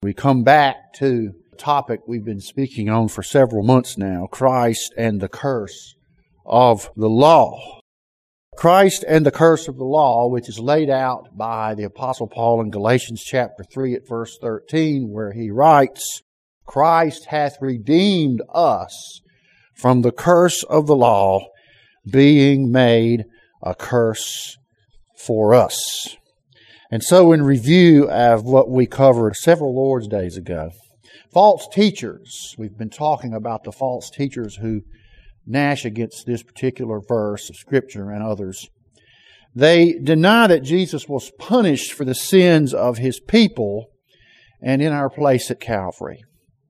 We come back to a topic we've been speaking on for several months now, Christ and the curse of the law. Christ and the curse of the law, which is laid out by the Apostle Paul in Galatians chapter 3 at verse 13, where he writes, Christ hath redeemed us from the curse of the law, being made a curse for us. And so in review of what we covered several Lord's Days ago, false teachers, we've been talking about the false teachers who gnash against this particular verse of Scripture and others. They deny that Jesus was punished for the sins of His people and in our place at Calvary.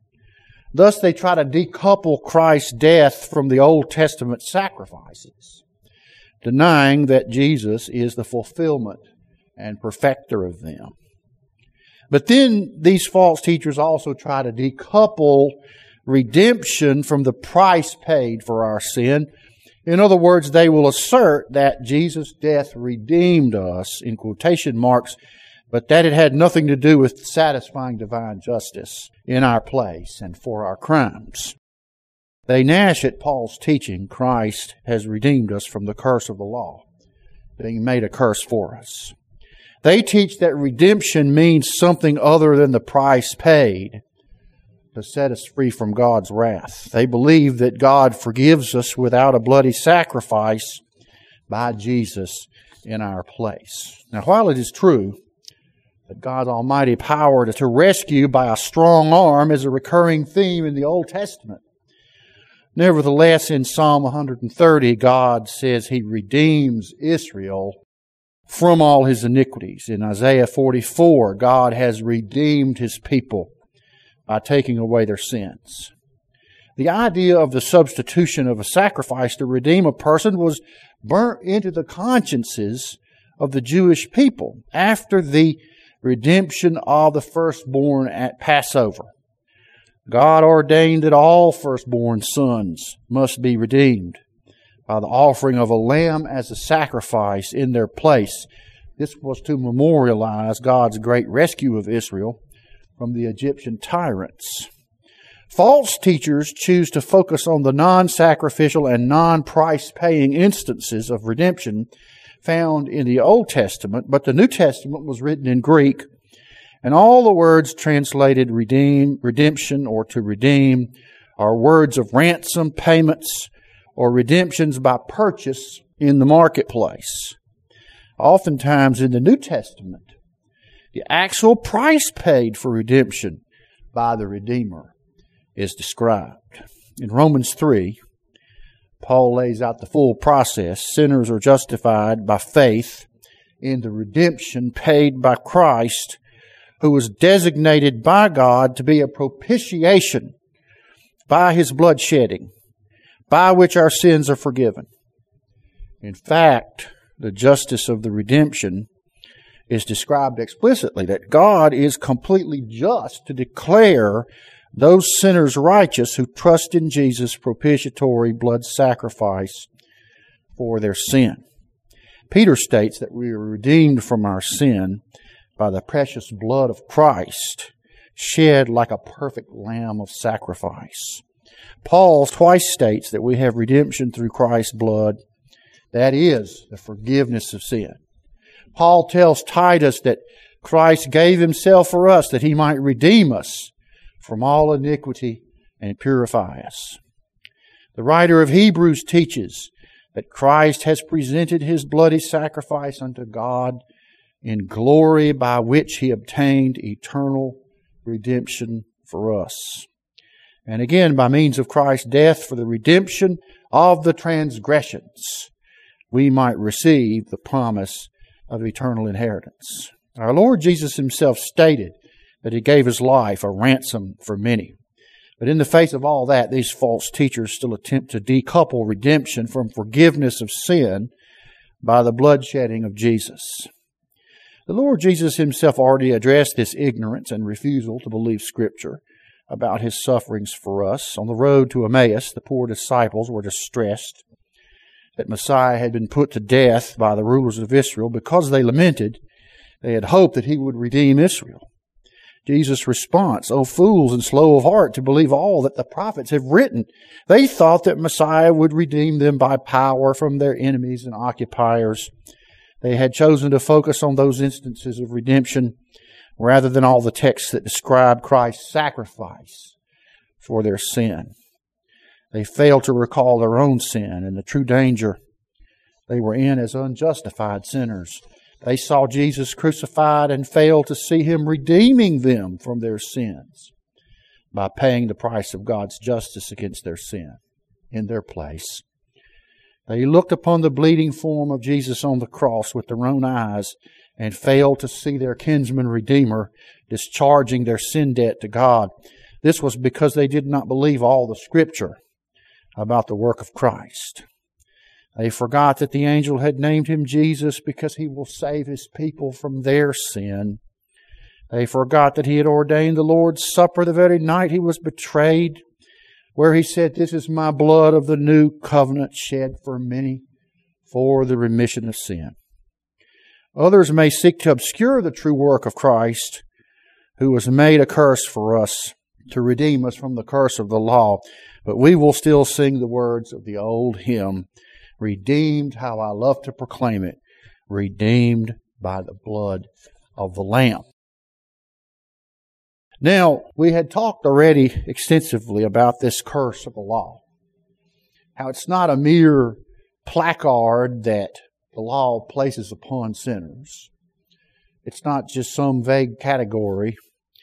Thus they try to decouple Christ's death from the Old Testament sacrifices, denying that Jesus is the fulfillment and perfecter of them. But then these false teachers also try to decouple redemption from the price paid for our sin. In other words, they will assert that Jesus' death redeemed us, in quotation marks, but that it had nothing to do with satisfying divine justice in our place and for our crimes. They gnash at Paul's teaching, Christ has redeemed us from the curse of the law, being made a curse for us. They teach that redemption means something other than the price paid to set us free from God's wrath. They believe that God forgives us without a bloody sacrifice by Jesus in our place. Now, while it is true that God's almighty power to rescue by a strong arm is a recurring theme in the Old Testament, nevertheless, in Psalm 130, God says He redeems Israel from all his iniquities. In Isaiah 44, God has redeemed His people by taking away their sins. The idea of the substitution of a sacrifice to redeem a person was burnt into the consciences of the Jewish people after the redemption of the firstborn at Passover. God ordained that all firstborn sons must be redeemed by the offering of a lamb as a sacrifice in their place. This was to memorialize God's great rescue of Israel from the Egyptian tyrants. False teachers choose to focus on the non-sacrificial and non-price-paying instances of redemption found in the Old Testament, but the New Testament was written in Greek, and all the words translated redemption, or to redeem, are words of ransom payments, or redemptions by purchase in the marketplace. Oftentimes in the New Testament, the actual price paid for redemption by the Redeemer is described. In Romans 3, Paul lays out the full process. Sinners are justified by faith in the redemption paid by Christ, who was designated by God to be a propitiation by His blood shedding, by which our sins are forgiven. In fact, the justice of the redemption is described explicitly, that God is completely just to declare those sinners righteous who trust in Jesus' propitiatory blood sacrifice for their sin. Peter states that we are redeemed from our sin by the precious blood of Christ, shed like a perfect lamb of sacrifice. Paul twice states that we have redemption through Christ's blood. That is the forgiveness of sin. Paul tells Titus that Christ gave Himself for us that He might redeem us from all iniquity and purify us. The writer of Hebrews teaches that Christ has presented His bloody sacrifice unto God in glory, by which He obtained eternal redemption for us. And again, by means of Christ's death for the redemption of the transgressions, we might receive the promise of eternal inheritance. Our Lord Jesus Himself stated that He gave His life a ransom for many. But in the face of all that, these false teachers still attempt to decouple redemption from forgiveness of sin by the bloodshedding of Jesus. The Lord Jesus Himself already addressed this ignorance and refusal to believe Scripture about His sufferings for us. On the road to Emmaus, the poor disciples were distressed that Messiah had been put to death by the rulers of Israel. Because they lamented, they had hoped that He would redeem Israel. Jesus' response, "O fools and slow of heart to believe all that the prophets have written." They thought that Messiah would redeem them by power from their enemies and occupiers. They had chosen to focus on those instances of redemption rather than all the texts that describe Christ's sacrifice for their sin. They failed to recall their own sin and the true danger they were in as unjustified sinners. They saw Jesus crucified and failed to see Him redeeming them from their sins by paying the price of God's justice against their sin in their place. They looked upon the bleeding form of Jesus on the cross with their own eyes and failed to see their kinsman Redeemer discharging their sin debt to God. This was because they did not believe all the Scripture about the work of Christ. They forgot that the angel had named Him Jesus because He will save His people from their sin. They forgot that He had ordained the Lord's Supper the very night He was betrayed, where He said, "This is my blood of the new covenant shed for many for the remission of sin." Others may seek to obscure the true work of Christ, who was made a curse for us to redeem us from the curse of the law, but we will still sing the words of the old hymn, "Redeemed," how I love to proclaim it, "redeemed by the blood of the Lamb." Now, we had talked already extensively about this curse of the law. How it's not a mere placard that the law places upon sinners. It's not just some vague category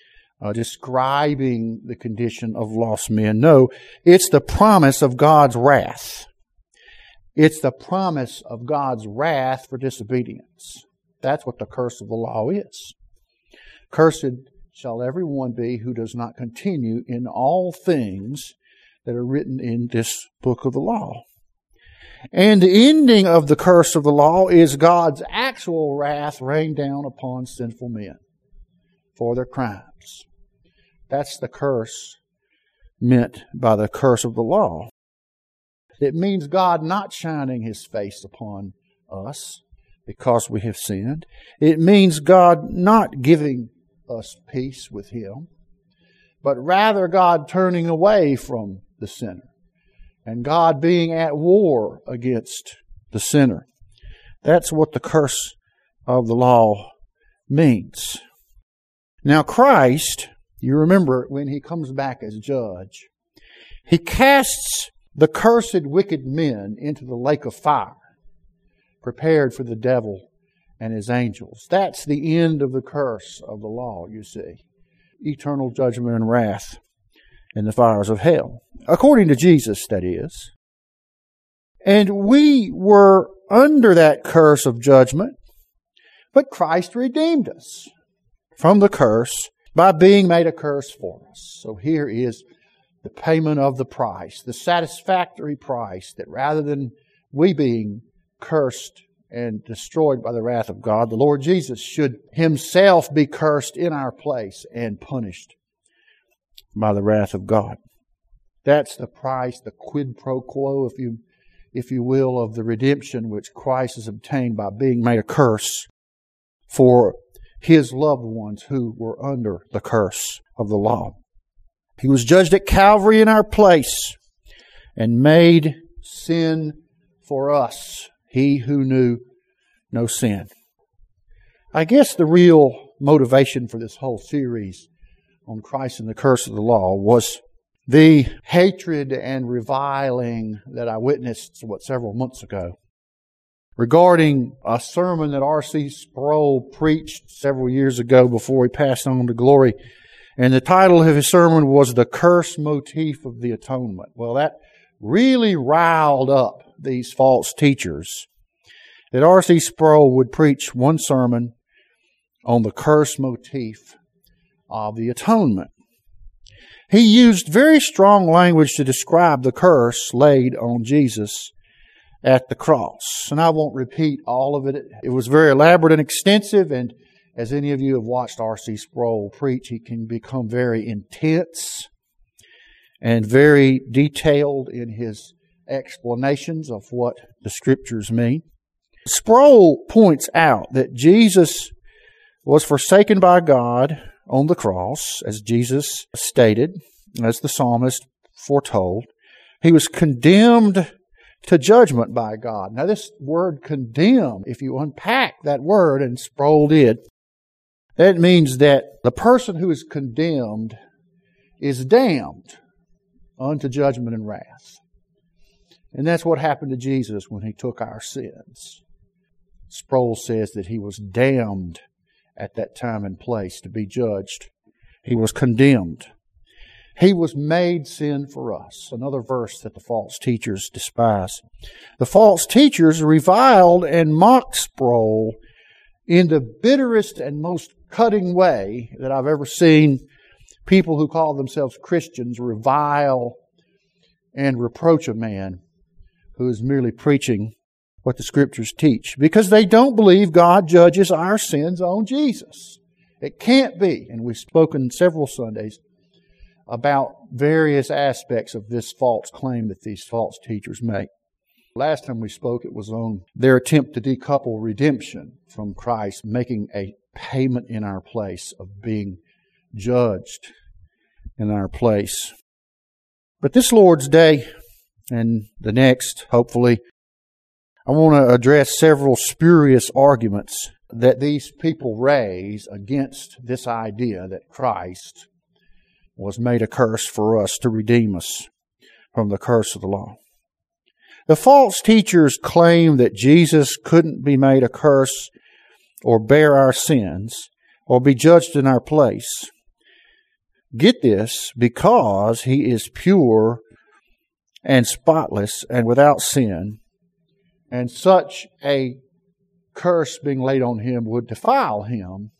describing the condition of lost men. No, it's the promise of God's wrath. It's the promise of God's wrath for disobedience. That's what the curse of the law is. Cursed shall every one be who does not continue in all things that are written in this book of the law. And the ending of the curse of the law is God's actual wrath rained down upon sinful men for their crimes. That's the curse meant by the curse of the law. It means God not shining His face upon us because we have sinned. It means God not giving us peace with Him, but rather God turning away from the sinner and God being at war against the sinner. That's what the curse of the law means. Now Christ, you remember when He comes back as judge, He casts the cursed wicked men into the lake of fire, prepared for the devil and his angels. That's the end of the curse of the law, you see. Eternal judgment and wrath in the fires of hell. According to Jesus, that is. And we were under that curse of judgment, but Christ redeemed us from the curse by being made a curse for us. So here is the payment of the price, the satisfactory price, that rather than we being cursed and destroyed by the wrath of God, the Lord Jesus should Himself be cursed in our place and punished by the wrath of God. That's the price, the quid pro quo, if you will, of the redemption which Christ has obtained by being made a curse for His loved ones who were under the curse of the law. He was judged at Calvary in our place and made sin for us, He who knew no sin. I guess the real motivation for this whole series on Christ and the curse of the law was the hatred and reviling that I witnessed, several months ago, regarding a sermon that R.C. Sproul preached several years ago before he passed on to glory. And the title of his sermon was "The Curse Motif of the Atonement." Well, that really riled up these false teachers, that R.C. Sproul would preach one sermon on the curse motif of the atonement. He used very strong language to describe the curse laid on Jesus at the cross. And I won't repeat all of it. It was very elaborate and extensive, and as any of you have watched R.C. Sproul preach, he can become very intense and very detailed in his explanations of what the Scriptures mean. Sproul points out that Jesus was forsaken by God on the cross, as Jesus stated, as the psalmist foretold. He was condemned to judgment by God. Now this word condemn, if you unpack that word, and Sproul did, that means that the person who is condemned is damned unto judgment and wrath. And that's what happened to Jesus when He took our sins. Sproul says that He was damned at that time and place to be judged. He was condemned. He was made sin for us. Another verse that the false teachers despise. The false teachers reviled and mocked Sproul in the bitterest and most cutting way that I've ever seen people who call themselves Christians revile and reproach a man who is merely preaching what the Scriptures teach, because they don't believe God judges our sins on Jesus. It can't be. And we've spoken several Sundays about various aspects of this false claim that these false teachers make. Last time we spoke, it was on their attempt to decouple redemption from Christ, making a payment in our place, of being judged in our place. But this Lord's Day and the next, hopefully, I want to address several spurious arguments that these people raise against this idea that Christ was made a curse for us to redeem us from the curse of the law. The false teachers claim that Jesus couldn't be made a curse or bear our sins or be judged in our place. Get this, because He is pure and spotless and without sin, and such a curse being laid on Him would defile Him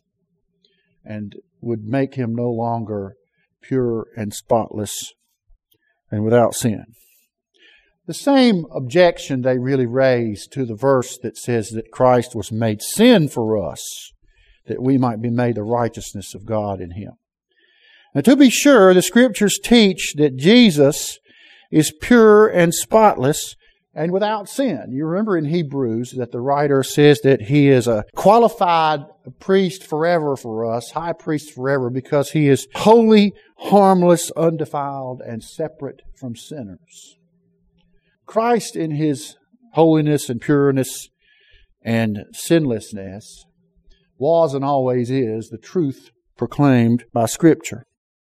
and would make Him no longer pure and spotless and without sin. The same objection they really raise to the verse that says that Christ was made sin for us, that we might be made the righteousness of God in Him. Now, to be sure, the Scriptures teach that Jesus is pure and spotless and without sin. You remember in Hebrews that the writer says that He is a qualified priest forever for us, high priest forever, because He is holy, harmless, undefiled, and separate from sinners. Christ, in His holiness and pureness and sinlessness, was and always is the truth proclaimed by Scripture.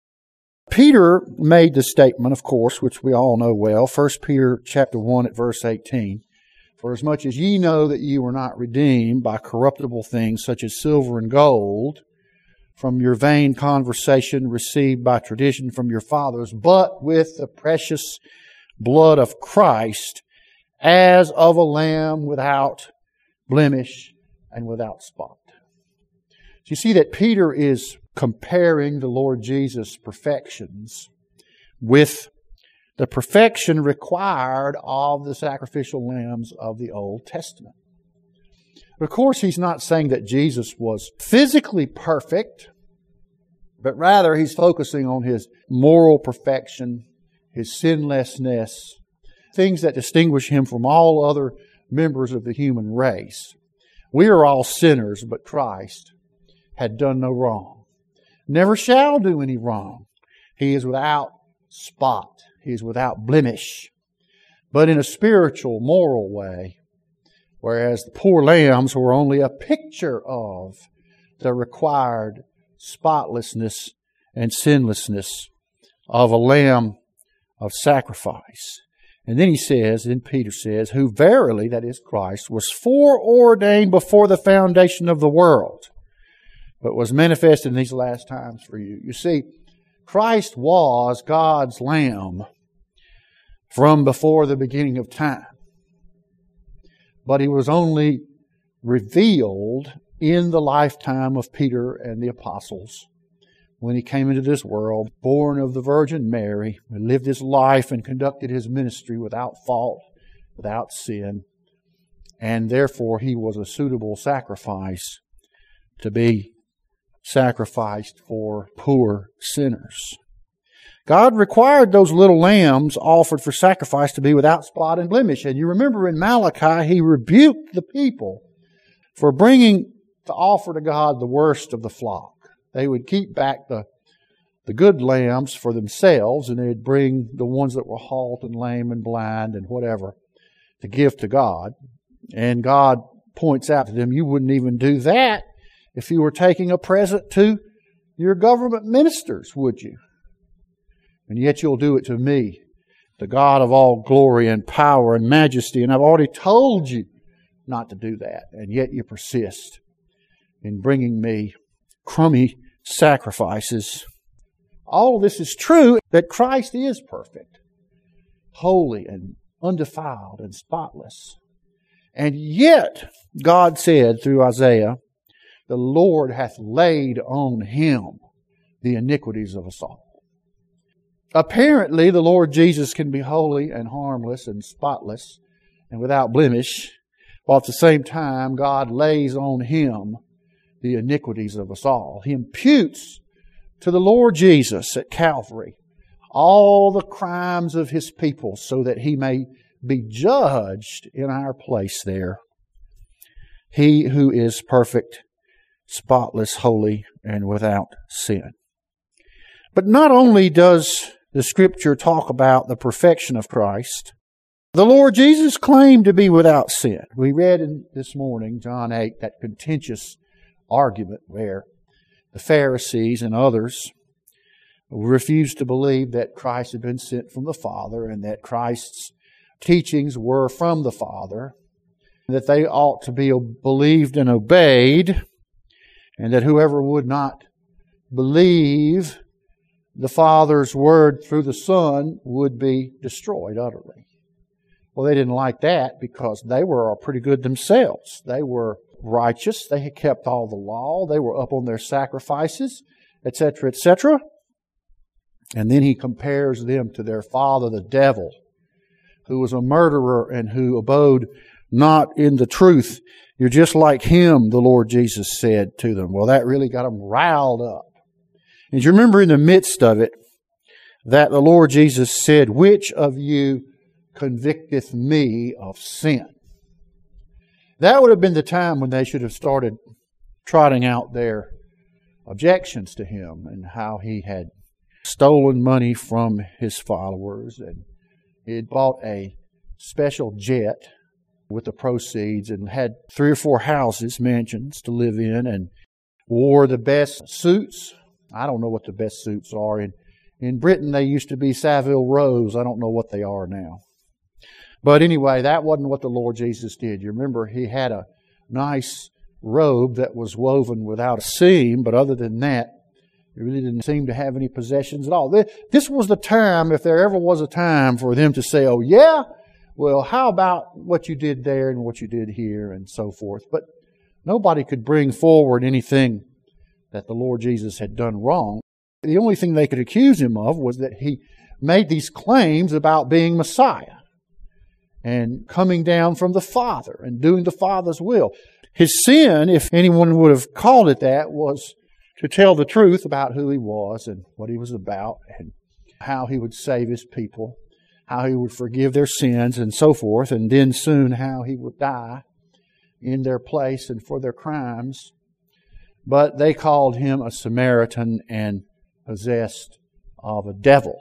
Peter made the statement, of course, which we all know well, 1 Peter chapter 1 at verse 18. For as much as ye know that ye were not redeemed by corruptible things such as silver and gold, from your vain conversation received by tradition from your fathers, but with the precious blood of Christ, as of a lamb without blemish and without spot. So you see that Peter is comparing the Lord Jesus' perfections with the perfection required of the sacrificial lambs of the Old Testament. But of course, he's not saying that Jesus was physically perfect, but rather he's focusing on His moral perfection, His sinlessness, things that distinguish Him from all other members of the human race. We are all sinners, but Christ had done no wrong. Never shall do any wrong. He is without spot. He is without blemish. But in a spiritual, moral way, whereas the poor lambs were only a picture of the required spotlessness and sinlessness of a lamb of sacrifice. And then he says, then Peter says, who verily, that is Christ, was foreordained before the foundation of the world, but was manifested in these last times for you. You see, Christ was God's Lamb from before the beginning of time. But He was only revealed in the lifetime of Peter and the apostles when He came into this world, born of the Virgin Mary, and lived His life and conducted His ministry without fault, without sin, and therefore He was a suitable sacrifice to be sacrificed for poor sinners. God required those little lambs offered for sacrifice to be without spot and blemish. And you remember in Malachi, He rebuked the people for bringing to offer to God the worst of the flock. They would keep back the good lambs for themselves, and they'd bring the ones that were halt and lame and blind and whatever to give to God. And God points out to them, you wouldn't even do that if you were taking a present to your government ministers, would you? And yet you'll do it to me, the God of all glory and power and majesty. And I've already told you not to do that. And yet you persist in bringing me crummy sacrifices. All of this is true, that Christ is perfect, holy and undefiled and spotless. And yet, God said through Isaiah, the Lord hath laid on Him the iniquities of us all. Apparently, the Lord Jesus can be holy and harmless and spotless and without blemish, while at the same time God lays on Him the iniquities of us all. He imputes to the Lord Jesus at Calvary all the crimes of His people so that He may be judged in our place there. He who is perfect, spotless, holy, and without sin. But not only does the Scripture talk about the perfection of Christ, the Lord Jesus claimed to be without sin. We read this morning, John 8, that contentious argument where the Pharisees and others refused to believe that Christ had been sent from the Father and that Christ's teachings were from the Father, and that they ought to be believed and obeyed, and that whoever would not believe the Father's word through the Son would be destroyed utterly. Well, they didn't like that because they were pretty good themselves. They were righteous. They had kept all the law. They were up on their sacrifices, etc., etc. And then He compares them to their father, the devil, who was a murderer and who abode not in the truth. You're just like him, the Lord Jesus said to them. Well, that really got them riled up. And you remember in the midst of it that the Lord Jesus said, which of you convicteth me of sin? That would have been the time when they should have started trotting out their objections to Him and how He had stolen money from His followers, and He had bought a special jet with the proceeds and had 3 or 4 houses, mansions to live in, and wore the best suits. I don't know what the best suits are. In Britain, they used to be Savile Rows. I don't know what they are now. But anyway, that wasn't what the Lord Jesus did. You remember He had a nice robe that was woven without a seam, but other than that, He really didn't seem to have any possessions at all. This was the time, if there ever was a time, for them to say, oh yeah, well, how about what you did there and what you did here and so forth. But nobody could bring forward anything that the Lord Jesus had done wrong. The only thing they could accuse Him of was that He made these claims about being Messiah and coming down from the Father and doing the Father's will. His sin, if anyone would have called it that, was to tell the truth about who He was and what He was about and how He would save His people, how He would forgive their sins and so forth, and then soon how He would die in their place and for their crimes. But they called Him a Samaritan and possessed of a devil.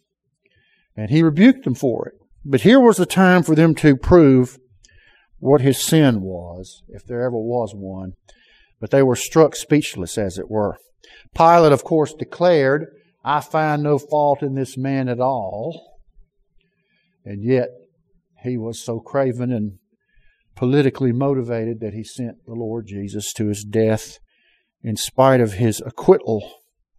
And He rebuked them for it. But here was the time for them to prove what His sin was, if there ever was one. But they were struck speechless, as it were. Pilate, of course, declared, I find no fault in this man at all. And yet, he was so craven and politically motivated that he sent the Lord Jesus to His death in spite of His acquittal.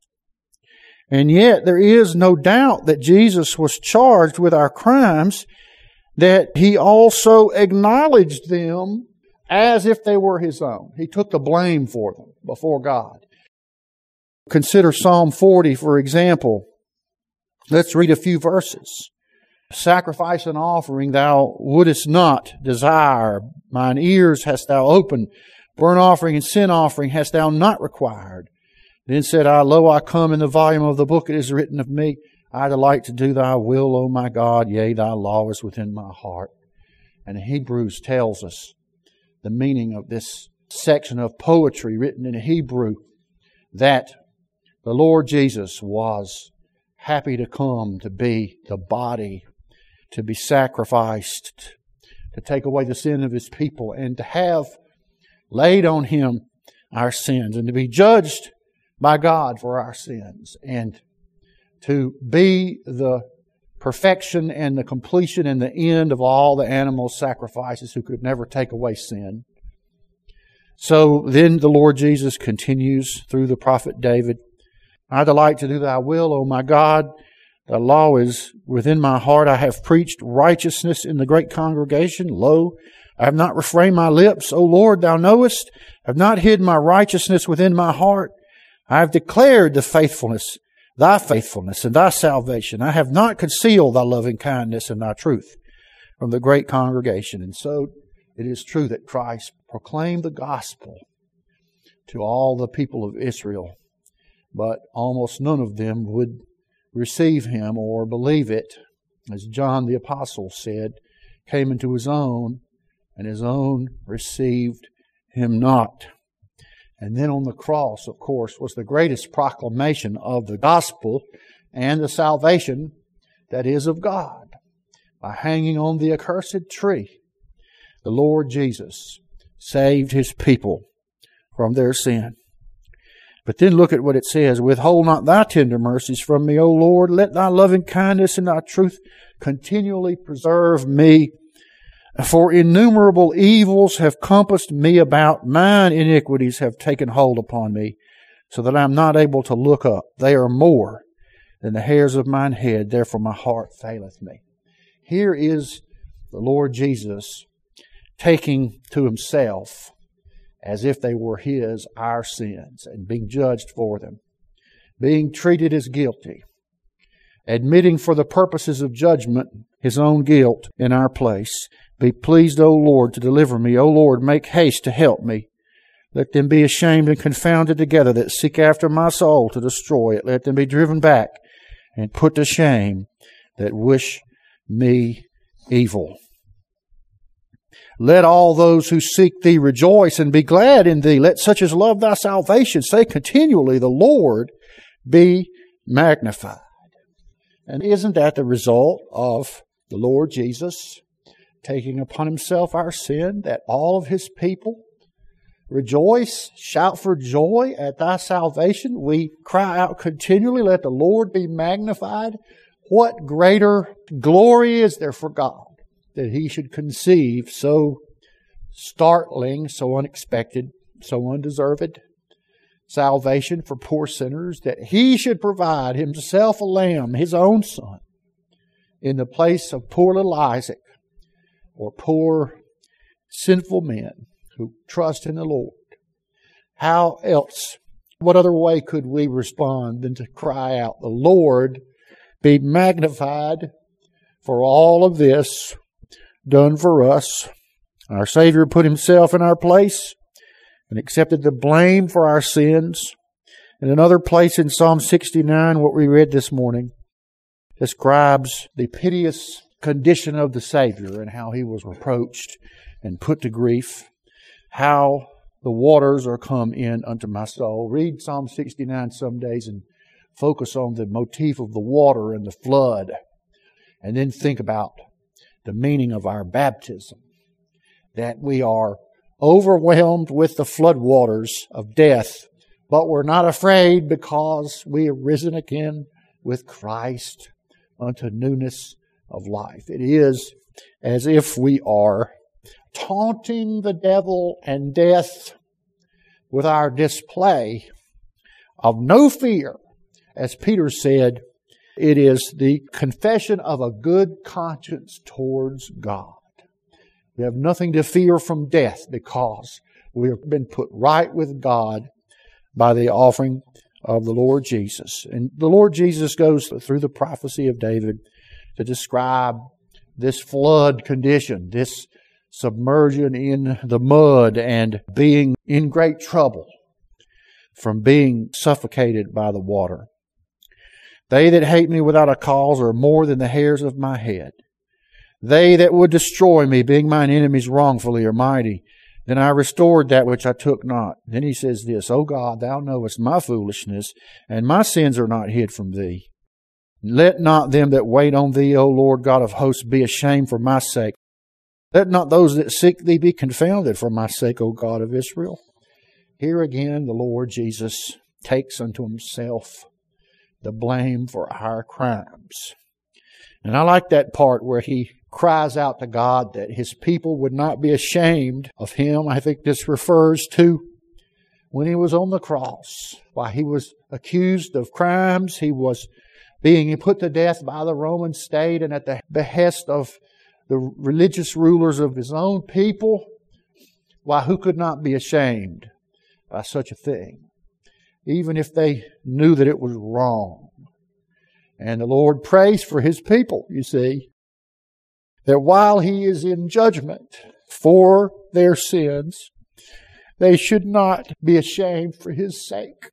And yet, there is no doubt that Jesus was charged with our crimes, that He also acknowledged them as if they were His own. He took the blame for them before God. Consider Psalm 40, for example. Let's read a few verses. Sacrifice and offering thou wouldest not desire. Mine ears hast thou opened. Burnt offering and sin offering hast thou not required. Then said I, Lo, I come, in the volume of the book it is written of me. I delight to do Thy will, O my God. Yea, Thy law is within my heart. And Hebrews tells us the meaning of this section of poetry written in Hebrew, that the Lord Jesus was happy to come to be the body, to be sacrificed, to take away the sin of His people, and to have laid on Him our sins, and to be judged by God for our sins, and to be the perfection and the completion and the end of all the animal sacrifices who could never take away sin. So then the Lord Jesus continues through the prophet David, I delight to do Thy will, O my God. Thy law is within my heart. I have preached righteousness in the great congregation. Lo, I have not refrained my lips. O Lord, Thou knowest. I have not hid my righteousness within my heart. I have declared Thy faithfulness and Thy salvation. I have not concealed Thy loving kindness and Thy truth from the great congregation. And so it is true that Christ proclaimed the gospel to all the people of Israel, but almost none of them would receive Him or believe it. As John the Apostle said, came into His own, and His own received Him not. And then on the cross, of course, was the greatest proclamation of the gospel and the salvation that is of God. By hanging on the accursed tree, the Lord Jesus saved His people from their sin. But then look at what it says, withhold not Thy tender mercies from me, O Lord. Let Thy loving kindness and Thy truth continually preserve me. For innumerable evils have compassed me about. Mine iniquities have taken hold upon me, so that I am not able to look up. They are more than the hairs of mine head. Therefore my heart faileth me. Here is the Lord Jesus taking to Himself, as if they were His, our sins, and being judged for them, being treated as guilty, admitting for the purposes of judgment His own guilt in our place. Be pleased, O Lord, to deliver me. O Lord, make haste to help me. Let them be ashamed and confounded together that seek after my soul to destroy it. Let them be driven back and put to shame that wish me evil. Let all those who seek Thee rejoice and be glad in Thee. Let such as love Thy salvation say continually, the Lord be magnified. And isn't that the result of the Lord Jesus taking upon Himself our sin, that all of His people rejoice, shout for joy at Thy salvation? We cry out continually, let the Lord be magnified. What greater glory is there for God that He should conceive so startling, so unexpected, so undeserved salvation for poor sinners, that He should provide Himself a lamb, His own Son, in the place of poor little Isaac, or poor sinful men who trust in the Lord. How else, what other way could we respond than to cry out, the Lord be magnified for all of this done for us. Our Savior put Himself in our place and accepted the blame for our sins. In another place in Psalm 69, what we read this morning, describes the piteous condition of the Savior and how He was reproached and put to grief, how the waters are come in unto my soul. Read Psalm 69 some days and focus on the motif of the water and the flood, and then think about the meaning of our baptism, that we are overwhelmed with the floodwaters of death, but we're not afraid because we have risen again with Christ unto newness of life. It is as if we are taunting the devil and death with our display of no fear. As Peter said, it is the confession of a good conscience towards God. We have nothing to fear from death because we have been put right with God by the offering of the Lord Jesus. And the Lord Jesus goes through the prophecy of David to describe this flood condition, this submersion in the mud and being in great trouble from being suffocated by the water. They that hate me without a cause are more than the hairs of my head. They that would destroy me, being mine enemies wrongfully, are mighty. Then I restored that which I took not. Then he says this, O God, thou knowest my foolishness, and my sins are not hid from thee. Let not them that wait on thee, O Lord God of hosts, be ashamed for my sake. Let not those that seek thee be confounded for my sake, O God of Israel. Here again the Lord Jesus takes unto himself the blame for our crimes. And I like that part where he cries out to God that his people would not be ashamed of him. I think this refers to when he was on the cross. While he was accused of crimes, he was being put to death by the Roman state and at the behest of the religious rulers of his own people. Why, who could not be ashamed by such a thing, even if they knew that it was wrong? And the Lord prays for his people, you see, that while he is in judgment for their sins, they should not be ashamed for his sake.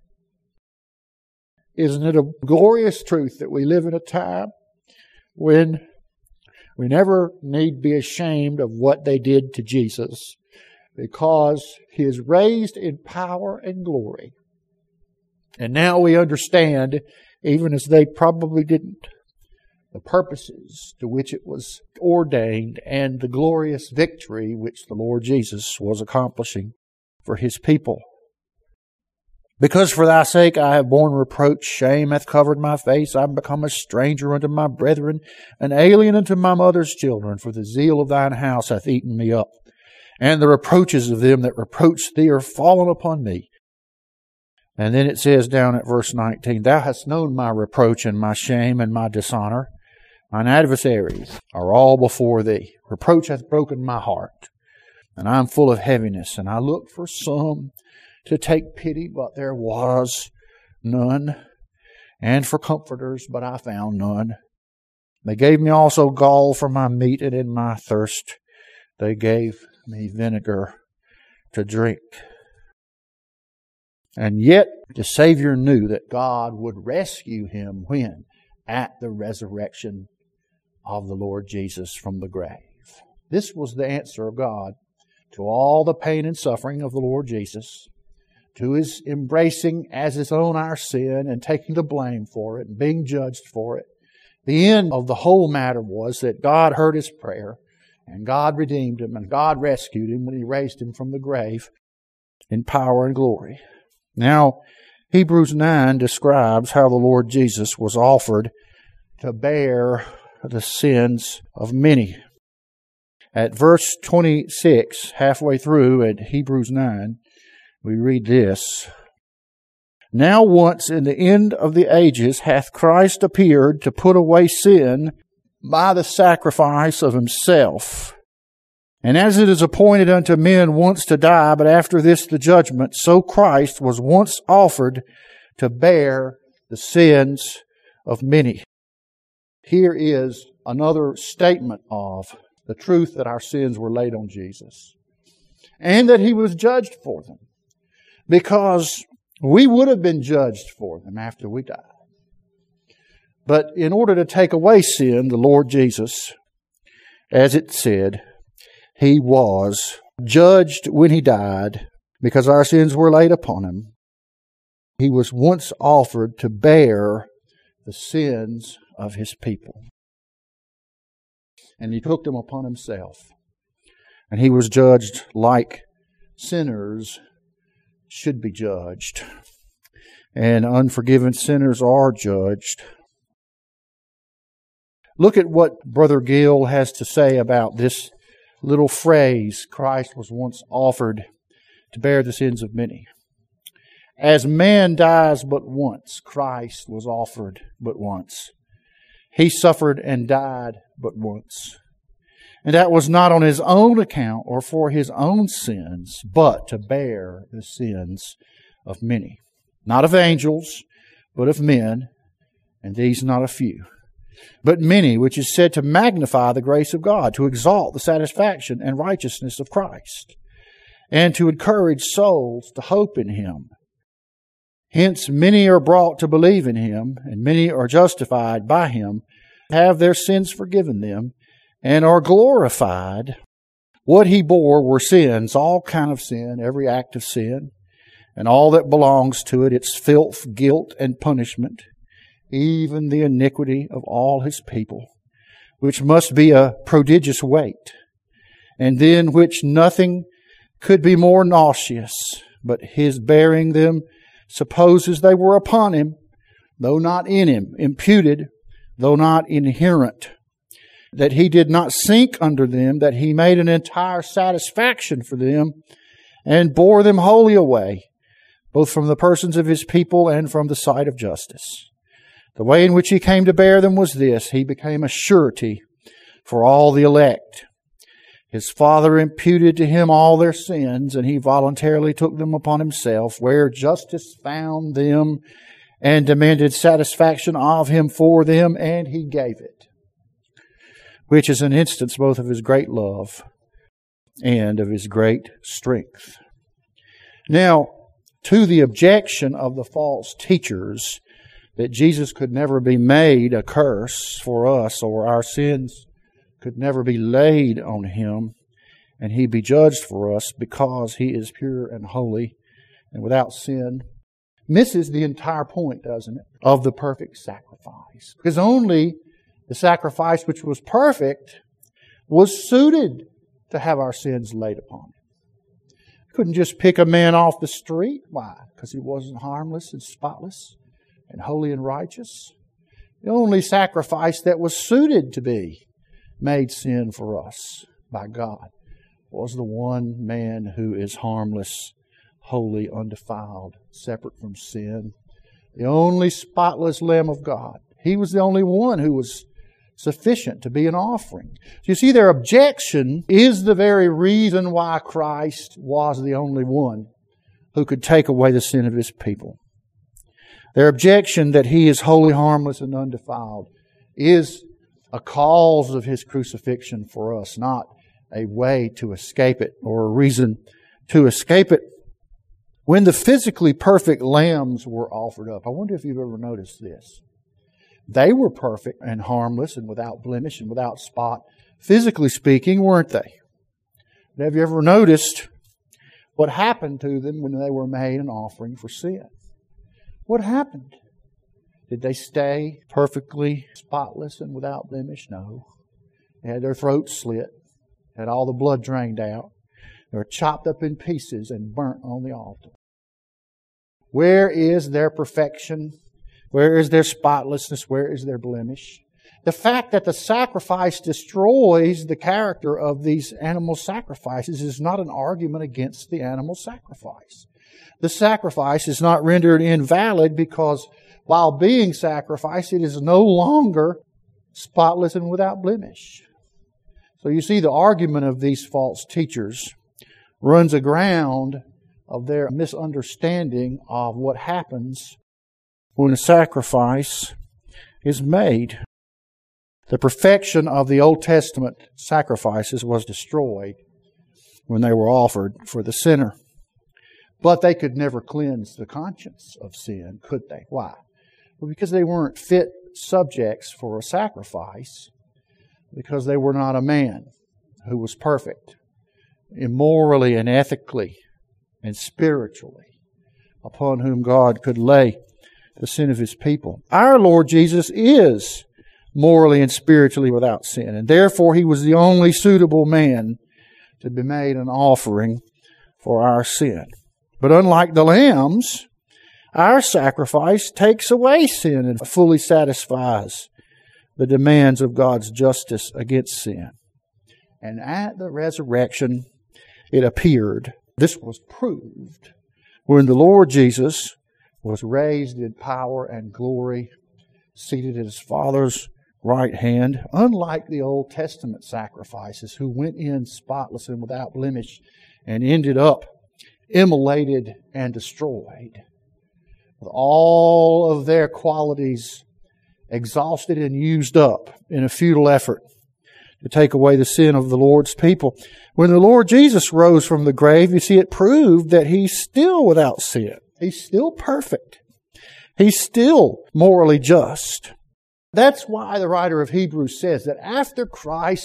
Isn't it a glorious truth that we live in a time when we never need be ashamed of what they did to Jesus, because he is raised in power and glory. And now we understand, even as they probably didn't, the purposes to which it was ordained and the glorious victory which the Lord Jesus was accomplishing for his people. Because for thy sake I have borne reproach, shame hath covered my face, I am become a stranger unto my brethren, an alien unto my mother's children, for the zeal of thine house hath eaten me up, and the reproaches of them that reproach thee are fallen upon me. And then it says down at verse 19, Thou hast known my reproach and my shame and my dishonor. Mine adversaries are all before thee. Reproach hath broken my heart, and I am full of heaviness. And I looked for some to take pity, but there was none, and for comforters, but I found none. They gave me also gall for my meat, and in my thirst they gave me vinegar to drink. And yet the Savior knew that God would rescue him when? At the resurrection of the Lord Jesus from the grave. This was the answer of God to all the pain and suffering of the Lord Jesus, to his embracing as his own our sin and taking the blame for it and being judged for it. The end of the whole matter was that God heard his prayer and God redeemed him and God rescued him when he raised him from the grave in power and glory. Now, Hebrews 9 describes how the Lord Jesus was offered to bear the sins of many. At verse 26, halfway through at Hebrews 9, we read this, Now once in the end of the ages hath Christ appeared to put away sin by the sacrifice of himself. And as it is appointed unto men once to die, but after this the judgment, so Christ was once offered to bear the sins of many. Here is another statement of the truth that our sins were laid on Jesus, and that he was judged for them, because we would have been judged for them after we died. But in order to take away sin, the Lord Jesus, as it said, he was judged when he died because our sins were laid upon him. He was once offered to bear the sins of his people. And he took them upon himself. And he was judged like sinners should be judged. And unforgiven sinners are judged. Look at what Brother Gill has to say about this little phrase, Christ was once offered to bear the sins of many. As man dies but once, Christ was offered but once. He suffered and died but once. And that was not on his own account or for his own sins, but to bear the sins of many. Not of angels, but of men, and these not a few. But many, which is said to magnify the grace of God, to exalt the satisfaction and righteousness of Christ, and to encourage souls to hope in him. Hence many are brought to believe in him, and many are justified by him, have their sins forgiven them, and are glorified What He bore were sins, all kind of sin, every act of sin, and all that belongs to it, its filth, guilt, and punishment, even the iniquity of all His people, which must be a prodigious weight, and than which nothing could be more nauseous, but His bearing them supposes they were upon Him, though not in Him, imputed, though not inherent, that He did not sink under them, that He made an entire satisfaction for them, and bore them wholly away, both from the persons of His people and from the sight of justice. The way in which He came to bear them was this: He became a surety for all the elect. His Father imputed to Him all their sins, and He voluntarily took them upon Himself, where justice found them and demanded satisfaction of Him for them, and He gave it, which is an instance both of His great love and of His great strength. Now, to the objection of the false teachers that Jesus could never be made a curse for us, or our sins could never be laid on Him, and He be judged for us because He is pure and holy and without sin, misses the entire point, doesn't it, of the perfect sacrifice. Because only the sacrifice which was perfect was suited to have our sins laid upon Him. Couldn't just pick a man off the street. Why? Because he wasn't harmless and spotless and holy and righteous. The only sacrifice that was suited to be made sin for us by God was the one man who is harmless, holy, undefiled, separate from sin. The only spotless Lamb of God. He was the only one who was sufficient to be an offering. So you see, their objection is the very reason why Christ was the only one who could take away the sin of His people. Their objection that He is holy, harmless, and undefiled is a cause of His crucifixion for us, not a way to escape it or a reason to escape it. When the physically perfect lambs were offered up, I wonder if you've ever noticed this. They were perfect and harmless and without blemish and without spot, physically speaking, weren't they? But have you ever noticed what happened to them when they were made an offering for sin? What happened? Did they stay perfectly spotless and without blemish? No. They had their throats slit, had all the blood drained out. They were chopped up in pieces and burnt on the altar. Where is their perfection? Where is their spotlessness? Where is their blemish? The fact that the sacrifice destroys the character of these animal sacrifices is not an argument against the animal sacrifice. The sacrifice is not rendered invalid because while being sacrificed, it is no longer spotless and without blemish. So you see, the argument of these false teachers runs aground of their misunderstanding of what happens when a sacrifice is made. The perfection of the Old Testament sacrifices was destroyed when they were offered for the sinner. But they could never cleanse the conscience of sin, could they? Why? Well, because they weren't fit subjects for a sacrifice, because they were not a man who was perfect, immorally and ethically and spiritually, upon whom God could lay the sin of His people. Our Lord Jesus is morally and spiritually without sin, and therefore He was the only suitable man to be made an offering for our sin. But unlike the lambs, our sacrifice takes away sin and fully satisfies the demands of God's justice against sin. And at the resurrection, it appeared, this was proved, when the Lord Jesus was raised in power and glory, seated at His Father's right hand, unlike the Old Testament sacrifices, who went in spotless and without blemish and ended up immolated and destroyed, with all of their qualities exhausted and used up in a futile effort to take away the sin of the Lord's people. When the Lord Jesus rose from the grave, you see, it proved that He's still without sin. He's still perfect. He's still morally just. That's why the writer of Hebrews says that after Christ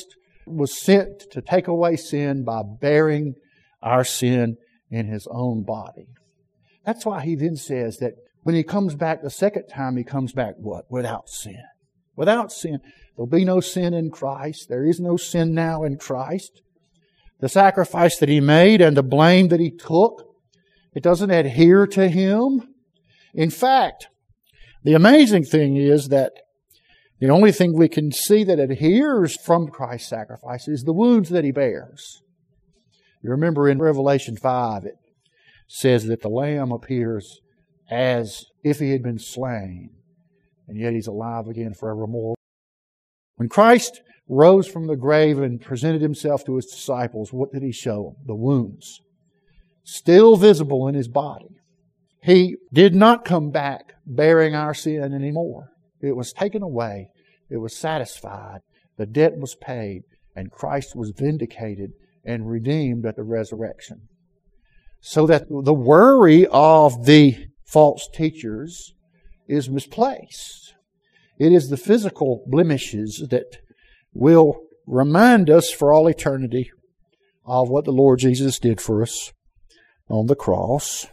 was sent to take away sin by bearing our sin in His own body. That's why He then says that when He comes back the second time, He comes back what? Without sin. Without sin. There'll be no sin in Christ. There is no sin now in Christ. The sacrifice that He made and the blame that He took, it doesn't adhere to Him. In fact, the amazing thing is that the only thing we can see that adheres from Christ's sacrifice is the wounds that He bears. You remember in Revelation 5, it says that the Lamb appears as if He had been slain, and yet He's alive again forevermore. When Christ rose from the grave and presented Himself to His disciples, what did He show them? The wounds, still visible in His body. He did not come back bearing our sin anymore. It was taken away. It was satisfied. The debt was paid, and Christ was vindicated and redeemed at the resurrection. So that the worry of the false teachers is misplaced. It is the physical blemishes that will remind us for all eternity of what the Lord Jesus did for us on the cross.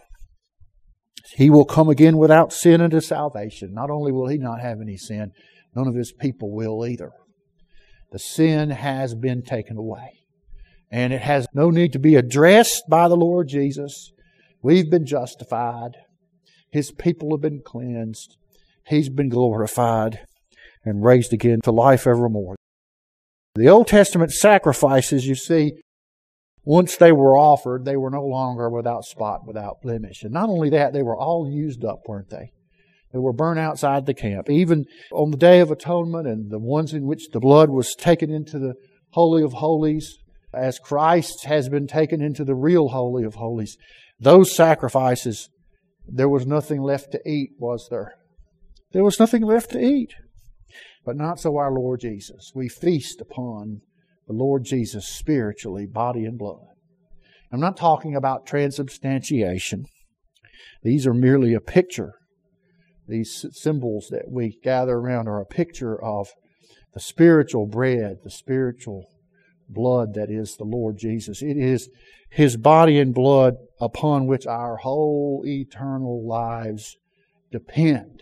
He will come again without sin into salvation. Not only will He not have any sin, none of His people will either. The sin has been taken away. And it has no need to be addressed by the Lord Jesus. We've been justified. His people have been cleansed. He's been glorified and raised again to life evermore. The Old Testament sacrifices, you see, once they were offered, they were no longer without spot, without blemish. And not only that, they were all used up, weren't they? They were burned outside the camp. Even on the Day of Atonement and the ones in which the blood was taken into the Holy of Holies, as Christ has been taken into the real Holy of Holies, those sacrifices, there was nothing left to eat, was there? There was nothing left to eat. But not so our Lord Jesus. We feast upon the Lord Jesus spiritually, body and blood. I'm not talking about transubstantiation. These are merely a picture. These symbols that we gather around are a picture of the spiritual bread, the spiritual blood that is the Lord Jesus. It is His body and blood upon which our whole eternal lives depend.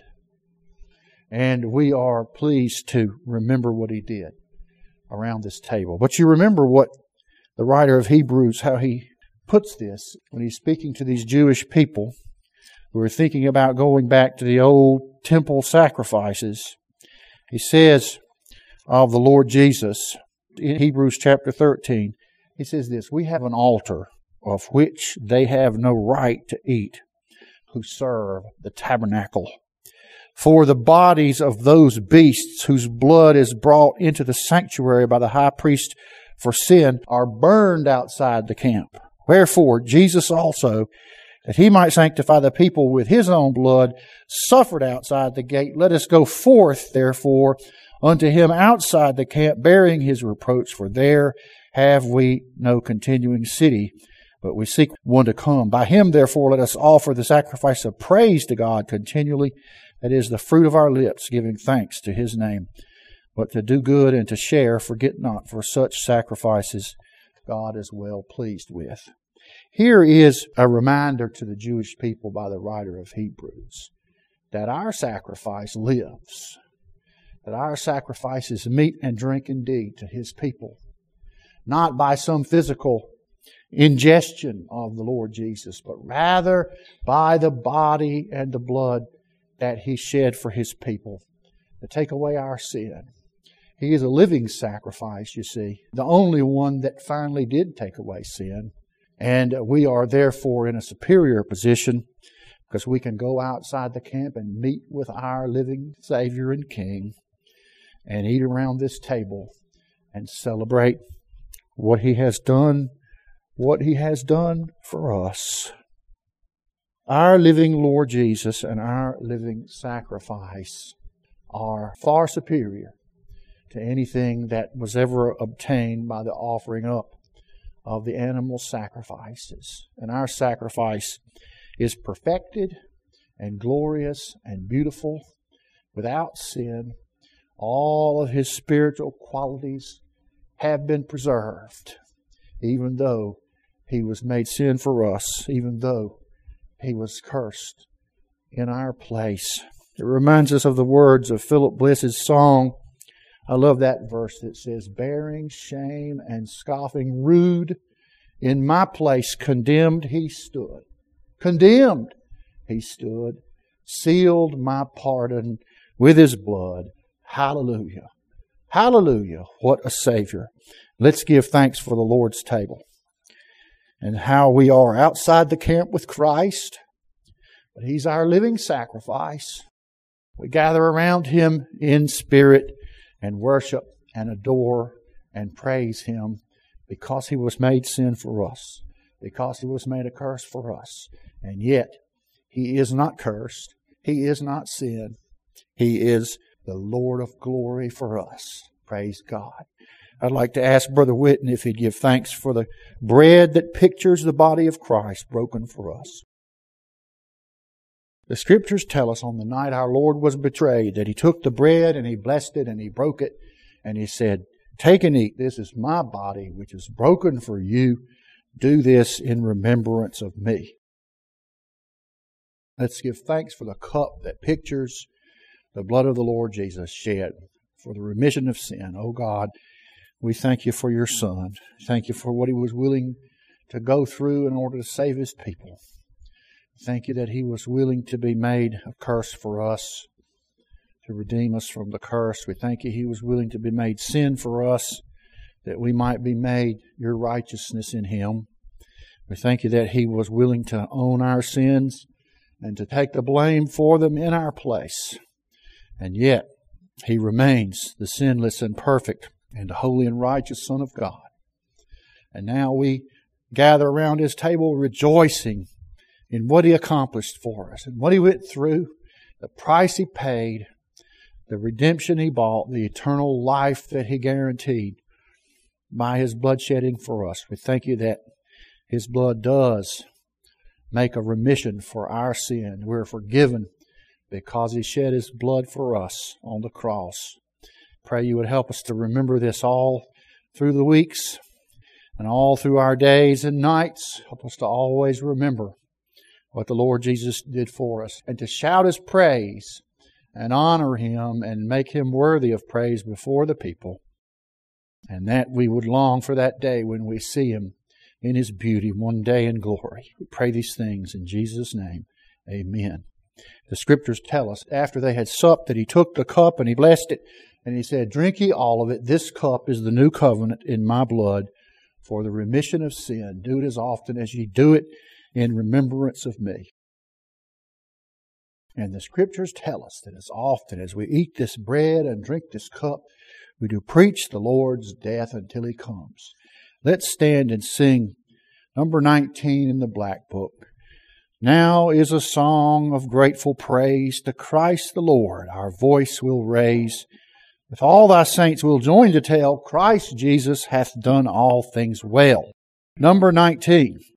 And we are pleased to remember what He did around this table. But you remember what the writer of Hebrews, how he puts this when he's speaking to these Jewish people who are thinking about going back to the old temple sacrifices. He says of the Lord Jesus, in Hebrews chapter 13, he says this, "We have an altar of which they have no right to eat who serve the tabernacle. For the bodies of those beasts whose blood is brought into the sanctuary by the high priest for sin are burned outside the camp. Wherefore Jesus also, that He might sanctify the people with His own blood, suffered outside the gate. Let us go forth, therefore, unto Him outside the camp, bearing His reproach. For there have we no continuing city, but we seek one to come. By Him, therefore, let us offer the sacrifice of praise to God continually. That is the fruit of our lips, giving thanks to His name. But to do good and to share, forget not, for such sacrifices God is well pleased with." Here is a reminder to the Jewish people by the writer of Hebrews that our sacrifice lives, that our sacrifice is meat and drink indeed to His people, not by some physical ingestion of the Lord Jesus, but rather by the body and the blood that He shed for His people to take away our sin. He is a living sacrifice, you see, the only one that finally did take away sin. And we are therefore in a superior position because we can go outside the camp and meet with our living Savior and King and eat around this table and celebrate what He has done for us. Our living Lord Jesus and our living sacrifice are far superior to anything that was ever obtained by the offering up of the animal sacrifices. And our sacrifice is perfected and glorious and beautiful, without sin. All of His spiritual qualities have been preserved, even though He was made sin for us, even though He was cursed in our place. It reminds us of the words of Philip Bliss's song. I love that verse that says, bearing shame and scoffing rude, in my place condemned He stood. Condemned He stood, sealed my pardon with His blood. Hallelujah. Hallelujah. What a Savior. Let's give thanks for the Lord's table and how we are outside the camp with Christ, but He's our living sacrifice. We gather around Him in spirit and worship and adore and praise Him because He was made sin for us, because He was made a curse for us. And yet, He is not cursed. He is not sin. He is the Lord of glory for us. Praise God. I'd like to ask Brother Whitten if he'd give thanks for the bread that pictures the body of Christ broken for us. The Scriptures tell us on the night our Lord was betrayed that He took the bread and He blessed it and He broke it and He said, take and eat. This is my body which is broken for you. Do this in remembrance of me. Let's give thanks for the cup that pictures the blood of the Lord Jesus shed for the remission of sin. Oh God, we thank You for Your Son. Thank You for what He was willing to go through in order to save His people. Thank You that He was willing to be made a curse for us, to redeem us from the curse. We thank You He was willing to be made sin for us, that we might be made Your righteousness in Him. We thank You that He was willing to own our sins and to take the blame for them in our place. And yet, He remains the sinless and perfect and holy and righteous Son of God. And now we gather around His table rejoicing in what He accomplished for us and what He went through, the price He paid, the redemption He bought, the eternal life that He guaranteed by His blood shedding for us. We thank You that His blood does make a remission for our sin. We're forgiven because He shed His blood for us on the cross. Pray You would help us to remember this all through the weeks and all through our days and nights. Help us to always remember what the Lord Jesus did for us and to shout His praise and honor Him and make Him worthy of praise before the people. And that we would long for that day when we see Him in His beauty one day in glory. We pray these things in Jesus' name. Amen. The Scriptures tell us after they had supped that He took the cup and He blessed it and He said, drink ye all of it. This cup is the new covenant in my blood for the remission of sin. Do it as often as ye do it in remembrance of me. And the Scriptures tell us that as often as we eat this bread and drink this cup, we do preach the Lord's death until He comes. Let's stand and sing number 19 in the Black Book. Now is a song of grateful praise to Christ the Lord our voice will raise. With all Thy saints we'll join to tell, Christ Jesus hath done all things well. Number 19.